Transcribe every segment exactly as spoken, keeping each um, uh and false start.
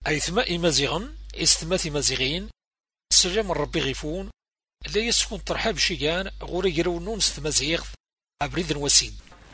أي ثماء مزيغن استماث مزيغين سلام ربي غيفون لا يسكن ترحاب شيغان غوري يرونون ستمازيغ أبريد وسيد.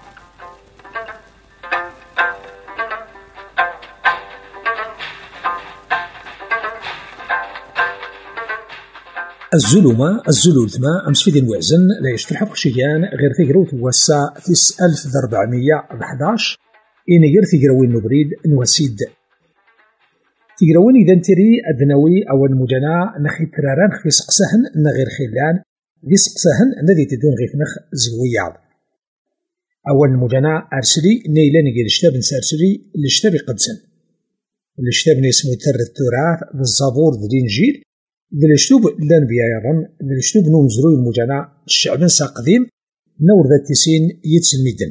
الزلومة الزلولتما أمس في دين وعزن لا يشترحق شيان غير تقروث وسا تس ألف ذربعمية بحداش إن غير تقروين نبريد نوسيد تقروين إذا انتري أدنوي أو المجانا نخي تراران في سقسهن نغير خلان ذي سقسهن الذي تدون غيفنخ زوياض أول المجانا أرسلي نيلان غير الشتاب نسارسلي الشتاب قدسن الشتاب نسمو تر التراث بالزبور ذي الإنجيل ذي الشتوب الأنبياء يظن ذي الشتوب نومزروي المجانا الشعب ساقديم نور ذا تسين يتسميدن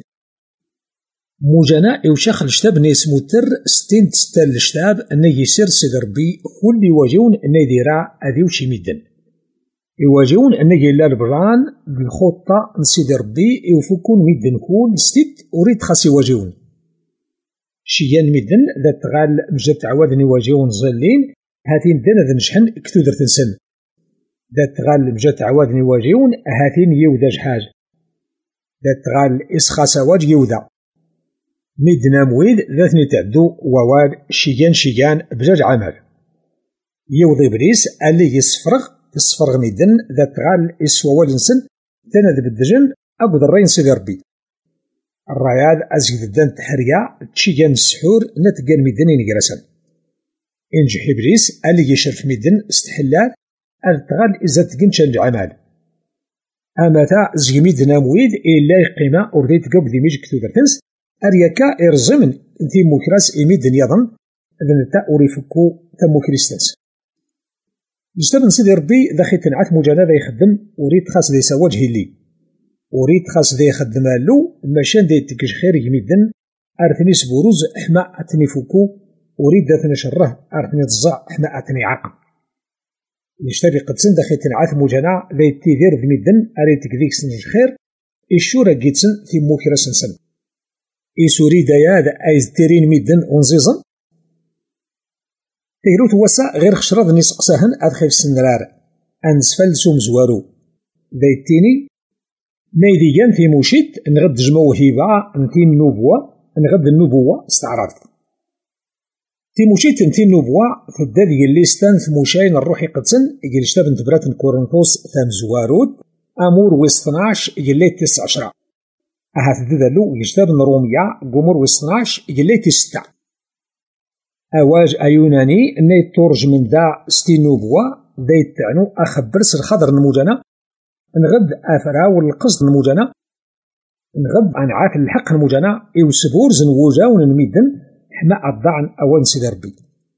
مجانا يوشاخ الشتاب نسمو تر ستين تستال الشتاب أن يسير سيد ربي كل يواجهون أن يديرا أذيو شميدن يواجهون أن يلا البران بالخطة نسيد ربي يوفكون ميدن كون ستيت وريد خاص يواجهون شيان ميدن ذات غال مجد عوادن يواجهون زلين هاتين دانا ذا نشحن كتودر تنسن ذات غال مجد عوادن يواجهون هاتين يوذا جحاج ذات غال إسخاس واج يوذا ميدنا مويد ذاتني تعدو وواد شيان شيان بجاج عمل يوضي بريس اللي يسفرغ يسفرغ ميدن ذات غال إسوال نسن تانا ذا بالدجن أبو ذرين سيدي ربي الرياض أزيد الدان تحريا تشيان السحور نتقال ميدن ينقرسن إنجح إبليس اللي يشرف ميدن استحلال التغال إذا تقنشان العمل أما تا زي ميدنا مويد إلا يقيمة أرديت قبل ذي ميج كتودر تنس أريكا إرزمن ذي موكراس إميدن يظن إذن تا أوريفكو ثمو كريستنس يجتبن سيدي ربي ذاخي تنعث مجانا ذا يخدم وريد خاص ذي سواجه اللي وريد خاص ذي يخدم له ماشان ذي تكش خير يميدن أرثني سبوروز أحماء أتني فوكو وريد ذاتني شره أرثني تزع أحماء أتني عقم يشتري قدسن ذاخي تنعث مجانا ذي تيذير ذي ميدن أريد تكذيك سنج خير الشورة جيتسن في موكراس نسن إيسوري داياد أيز تيرين ميدن ونزيزن تيروت وسا غير خشراد نسقساهن أدخل السنرار أنسفل سوم زوارو دايتيني ميديان في موشيت نغد جمو هيبا نتيم نوبوا نغد النبوة استعراض في موشيت نتيم نوبوا في الدادي الليستان في موشاين الروحي قدسن يجي الشتاب انتبرات كورنثوس ثام زوارود أمور ويستناش يجي تسع عشرة أهات ذلو يجتاب روميا قمر ويستناش يجي تسع أواج أيوناني إني تورج من دا ستين نوبوا دا يتعنو أخبر سر خضر نموجنا نغد أفراو القصد نموجنا نغد عن عاف الحق نموجنا إيو سبور زنوجا ونميدن حماء الضعن أوان سيدي ربي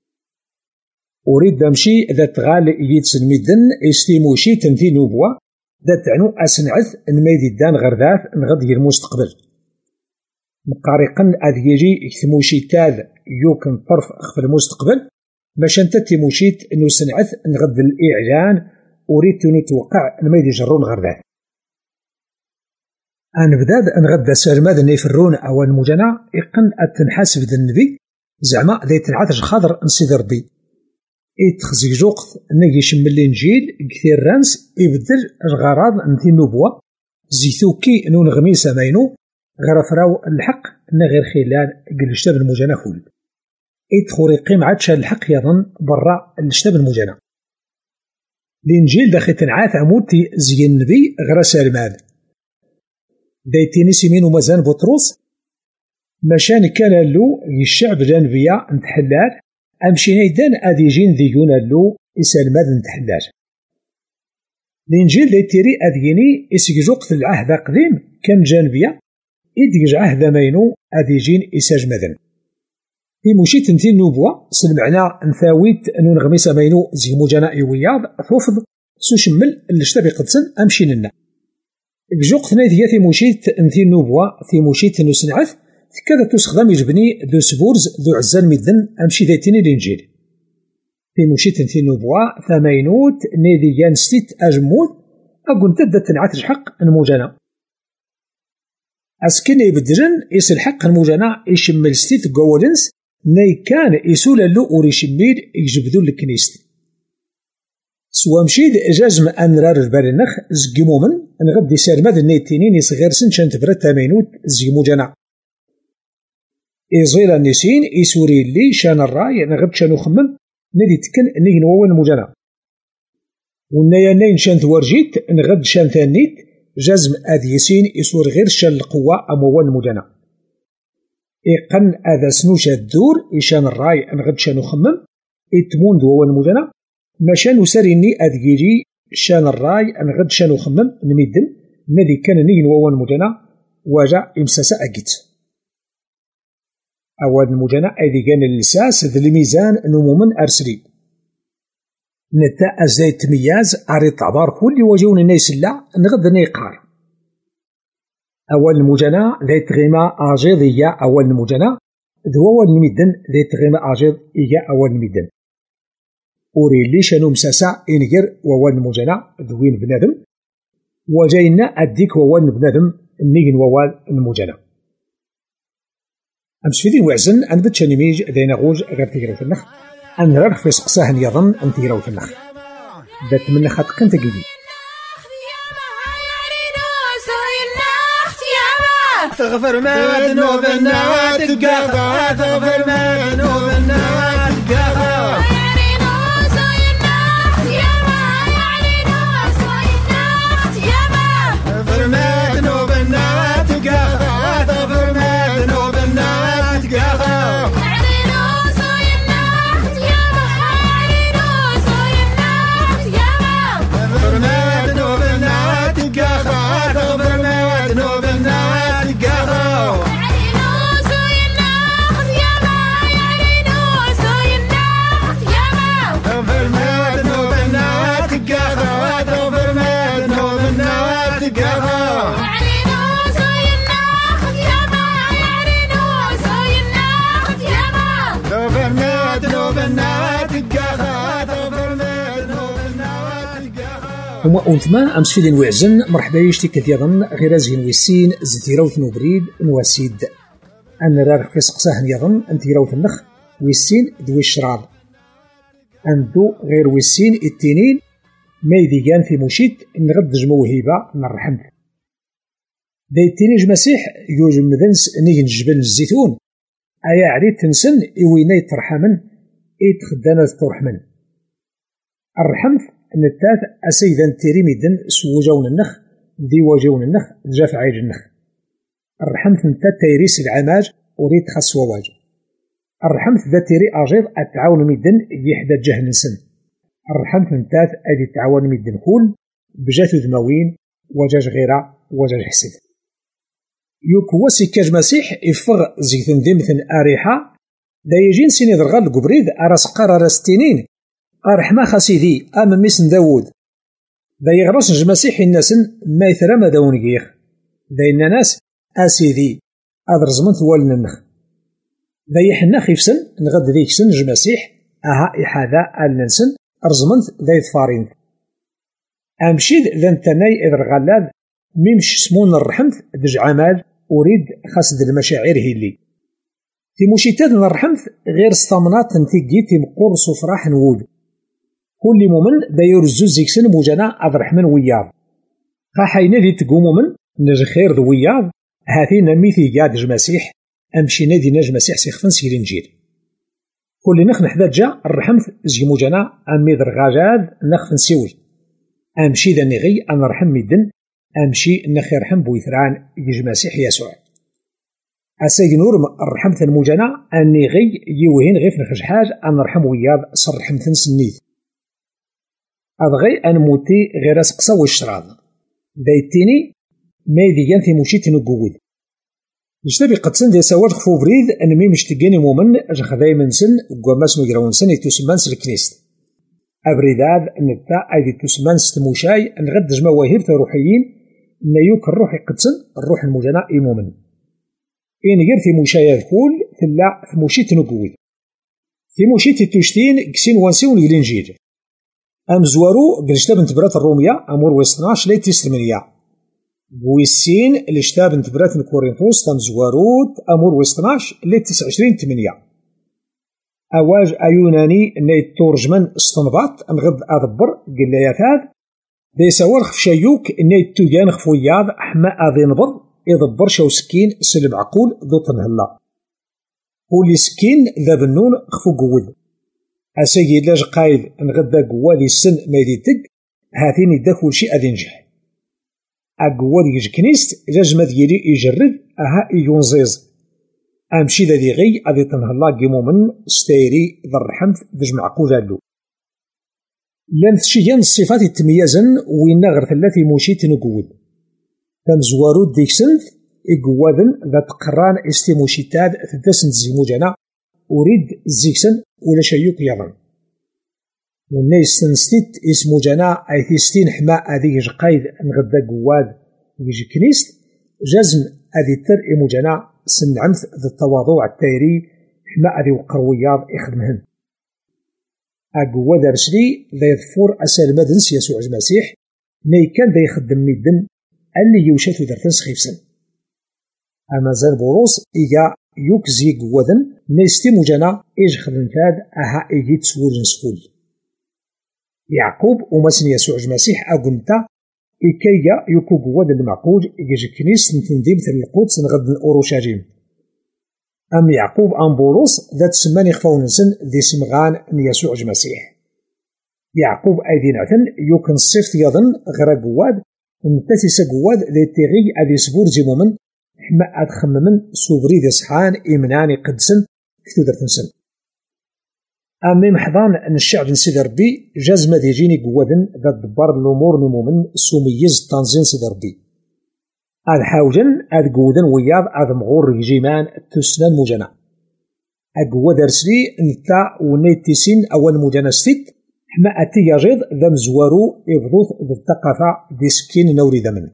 أريد دمشي ذات غال يدسن ميدن استيموشي تنتي نوبوا دا تعنو أسنعث نميدي الدان غرداث نغد المستقبل مقارقا أذيجي يكتموشي تاذ يوكن طرف أخف المستقبل باش انت تيموشيت انو سنعث نغد الإعلان أريد نتوقع نميدي جرون غرداث أنا بداد نغد سالماذ نيفرون أو المجانا إقن أتنحاسب ذا النبي زعما ذي تنعثش خاضر نسيد ربي إتخزيك جوقت نجي شم الإنجيل كثير رانس يبدل الغراض نتي النبوة زيثوكي نو نغميسة ماينو غرفراو الحق نغير خلال الشتاب المجانا خول إدخوري قيم عادشا الحق يظن برا الشتاب المجانا الإنجيل داخل تنعاث عمودتي زي النبي غرا سالماد دايتيني سيمين ومازان بطروس مشان كان له الشعب الأنبياء نتحلال أمشي نيدان أذيجين ذيون اللو إسالماد نتحلال الإنجيل دي تيري أذيني إسيجوق في العهد قديم كان جانبيا إديج عهد مينو أذيجين إساجمدن في مشيت نتي النبوة سلمعنا نثاويت أنو نغميس مينو زي مجانا إيوياض ثوفض سوشمل الاشتبي قدسن أمشي لنا بجوق ثنايا في مشيت نتي النبوة في مشيت نو سنعث كذا تستخدم يجبني ذو سبورز ذو عزان مدن أمشي ذاتيني الإنجيل في مشيت نتي النبوة ثمينوت نيديان ستيت أجمود أقول تبدأ تنعث الحق المجانا أسكن يبدرن إيس الحق المجانا يشمل ستيت قولنس ناي كان يسول اللو وريشميد يجبدو الكنيست سوا مشيد جازم أن رار البرنخ زقمو من نغد يسار ماذا نيتينين يصغير سن شانت برات تامينوت زقمو جنا إزيلا النسين يسوري اللي شان الراي نغد شانو خمم ندي تكن نيجن وون مجنا ونايا ناين شانت ورجيت نغد شان ثانيت جازم أذ يسين يسور غير شان القوة أموان مجنا إقن أذا سنوش الدور إشان الراي نغد شانو خمم إتمون دوون مجنا ما شانو ساريني أذجيجي شان الراي نغد شانو خمم نميدن نذي كان نيجن وون مجنا واجا إمساسا أجيت أواد المجنا أذي كان اللساس ذي الميزان نمومن أرسلي نتا أزاي تمياز عريض عبار كل وجون الناس لا نغد نيقار أول المجنا ذي تغيما أجيض إيا أول المجنا ذو أول الميدن ذي تغيما أجيض إيا أول الميدن أوري لي شانو مساسا إنجر ووال المجنا ذوين بنادم وجاينا أديك ووال بنادم نيجن ووال المجنا أمس في دين وعزن أن بتشاني ميج ذينا غوج غير تيغراو النخ أن ررخ في سقساهن يظن أن تيغراو النخ ذات من خط كنت جديد تغفر ما ذنوب النوات تقاطع تغفر ما ذنوب النوات تقاطع تغفر ما ذنوب النوات تقاطع تغفر ما ذنوب النوات تقاطع تغفر ما ذنوب النوات تقاطع تغفر ما ذنوب النوات تقاطع هما أونثما أمس في دين وعزن مرحبا يشتي كثيرا غير زين ويسين زتيراوث نوبريد نواسيد أن رارخ في سقساه يظن أن تيراوث النخ ويسين دوي الشراب أندو غير ويسين التنين ما يديان في مشيت نغد جمو هيبة نرحمت دا التنين مسيح يوج مذنس نيجن جبل الزيتون أيا عريد تنسن إوينا يترحمن إتخدانا ترحمن الرحمت نتات أسيدا تيريميدن سوجون النخ دي وجون النخ جاف عيج النخ الرحمت نتات تيريس العماج وريد خاص وواج الرحمت ذا تيري أجيض التعاون ميدن يحدى جهن سن الرحمت نتات أدي التعاون ميدن كل بجات ذموين وجاج غيرا وجاج حسد يوكوسي كاج مسيح يفغ زيتن ديمثن أريحة دا يجين سيني ذرغال قبريد أراس قرار ستينين أرحما خاسيدي أما ميسن داود دا يغرس جمسيح الناس ما يثرم داون جيخ دا إن ناس أسيدي أدرزمن ثوالن النخ دا يحنا خيفسن نغد ذيك سن جمسيح أها إحاذا ألنسن أرزمنت دا يتفارين أمشيد ذن تناي إذر غلاد ميمش سمون الرحمت دج عمال أريد خاصد المشاعر هيلي في مشيتات الرحمت غير استمنات تنتيجي تمقور صفراح نود كل مؤمن داير الزوز يكسن موجنا عبد الرحمن وياض قاحينا دي تقوم من نج خير ذو وياض هاتينا ميثي قاد جمسيح أمشي نادي نج مسيح سيخفن سيرين جيل كل نخ نحتاج الرحمت زي موجنا أمي درغاجاد نخفن سيول أمشي ذا نغي أن رحم ميدن أمشي نخير رحم بويثران يج مسيح يسوع أساق نور الرحمت الموجنا أني غي يوهين غيف نخش حاج أن رحم وياض صر رحمتن سنيت أبغي أن موتي غير أسقسا والشراب دايتيني ما يديان في مشيت نقود يشتبي قدسن دي سواج خفو بريد أن مي مشتقيني مومن أجخذاي من سن وقواماس مجرون سن يتوسمان سلكنيست أبريداد نتا أيدي توسمان ستموشاي نغد جمع واهير روحيين نيوك الروح قدسن الروح المجناء مومن إن غير في موشاي الكل ثلا في مشيت نقود في مشيت توشتين كسين وانسيون الإنجيل أم زوارو بالشتاب انتبرات الرومية أمور ويستناش ليت يستمنية ويسين الاشتاب انتبرات الكورنثوس تم زواروت أمور ويستناش ليت تسع عشرين تمنية أواج أيوناني نيت تورجمن استنباط نغد أدبر قل يا ثاد دي سوار خفشايوك نيت توجان خفوياض حما أذي نبض يدبر شو سكين سلب عقول ذو تنهلا ولي سكين ذا بنون خفو قوذ أسيجي لاج قايد نغدا قوادي السن ميديتك هاتين يدا كل شيء أذي نجح أقوادي يج كنيست جاج مديري يجرد أها يونزيز أمشي ذا دي غي أذي تنهلا قيمو من ستيري ذا الرحمث ذج معقول هالو لان تشيان الصفات التميزن وين غير ثلاثي موشي تنقود تنزوارو ديكسنت إقوادن ذا تقران استيموشيتاد تدسن زيموجانا أريد زيكسن ولا شيوك يضن والناس تنستيت اسموجانا أي تيستين حما أذي جقايد نغدا قواد يجي كنيست جزم أذي تر إموجانا سنعمث ذا التواضع التايري حما أذي وقروياض يخدمهن أقواد رسلي ذا يذفور أسال مدنس يسوع المسيح ناي كان ذا يخدم ميدن اللي يوشاتو درتنس خيفسن أما زال بوروس إيجا يوكزي قوادن نيستي موجانا إيج خدمتاد أها إيجي تسول نسفول يعقوب ومسن يسوع المسيح أقنتا إيكايا يوكو قوادن المعقود إيجي كنيس نتنديم ثل القدس نغد الأوروشاجيم أم يعقوب أم بوروس ذات سمان يخفون نسن ذي سمغان يسوع المسيح يعقوب أيدين عثن يوكن الصفت يظن غير قواد ونتاسس قواد ذي تيغي أذي سبور زيمومن حما أدخممن سوبري ذي صحان إمناني قدسن كتو درتنسن أمي محضان الشعب نسيد ربي جاز ما ديجيني قوادن ذا دبار الأمور نمومن سوميز تنزين سيد ربي أذ حاوجن أذ قودن وياض أذ مغور جيمان تسنان مجانا أقواد رسلي نتا ونيتيسين أول مجانا ستيت حما أتي يجيض ذا مزوارو إبضوث ذا التقافة دي سكين نوري ذمن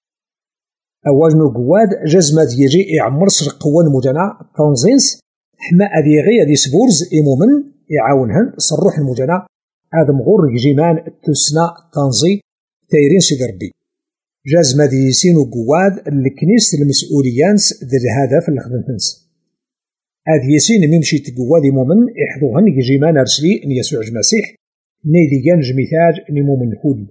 أواجنو قواد جزمات يجي يعمر سر قوان مجانا تنزينس حما أذي غي أذي سبورز إمومن يعاونهن صروح المجانا هذا مغور جيمان تسنا تنزي تايرين سيد ربي جزمات يسينو قواد الكنيس المسؤوليانس ذا الهدف اللي خدمتنس هذا يسين ممشي تقواد إمومن يحضوهن جيمان رسلي إن يسوع المسيح نيديان جميثاج نمومن هودي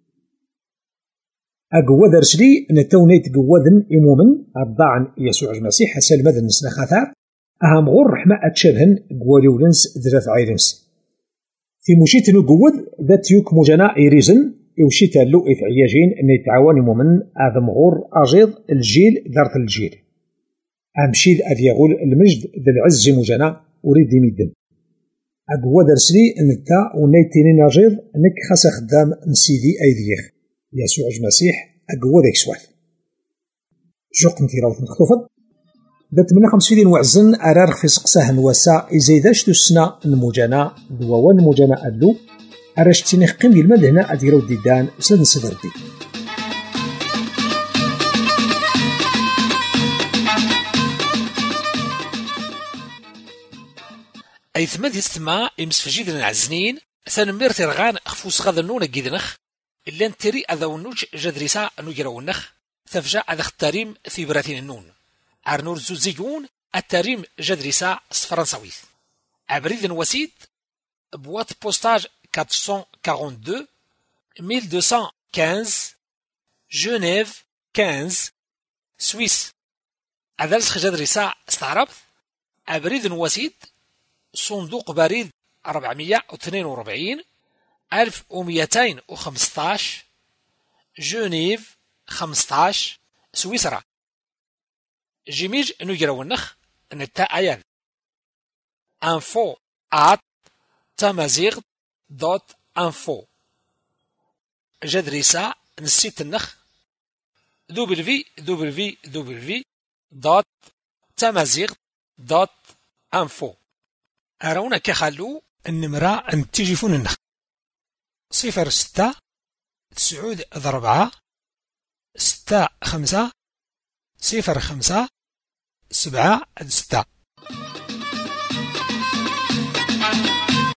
أقواد رسلي نتونيت قوادن إمومن أبضاعن يسوع المسيح أسال مدن نسنا خاثار أهم غور رحمة أتشابهن قوالي ولنس ذات عيرنس في مشيتنو قواد ذات يوك مجانا إيريزن يوشيتا اللو إفعياجين أن يتعاون إمومن أذم غور أجيض الجيل ذات الجيل أمشيد أذ يغول المجد ذا العز مجانا أريد ميدن أقواد رسلي نتا ونيتينين أجيض نك خاص خدام نسيدي أيديخ يسوع المسيح أقوى ذيك سوال جوق نتيراوث مختوفض دات من خمس فيدين وعزن أرار في سقساه نواسا إزايداش تسنا المجانا دواوان مجانا أدلو أراش تينيخ قيم دي المد هنا أديرو ديدان سد نصدر دي أيثما دي استماع إمسفجيد العزنين ثانمير ترغان أخفوس غاذا النون أجيدنخ إلا نتري أذا ونوج جدريسا نجرا ونخ ثفجا أذا اختاريم في براتين النون عرنور زوزيون التاريم جدريسا فرنساويث عبريد وسيد بوات بوستاج أربعمائة واثنين وأربعين ألف ومئتين وخمسة عشر جنيف خمسة سويس أذا لسخ جدريسا استعربت عبريد وسيد صندوق بريد أربعمائة واثنين وأربعين ألف ومئتين وخمسة عشر جنيف خمسة عشر سويسرا جيميج نجرا ونخ نتا أيان info at تمازيغ دوت info جدريسا نسيت النخ دبليو دبليو دبليو دوت تمازيغ دوت info أرونا كخلو النمرة أن تجيفون النخ صفر ستة تسعود ضربعة ستة خمسة صفر خمسة سبعة ستة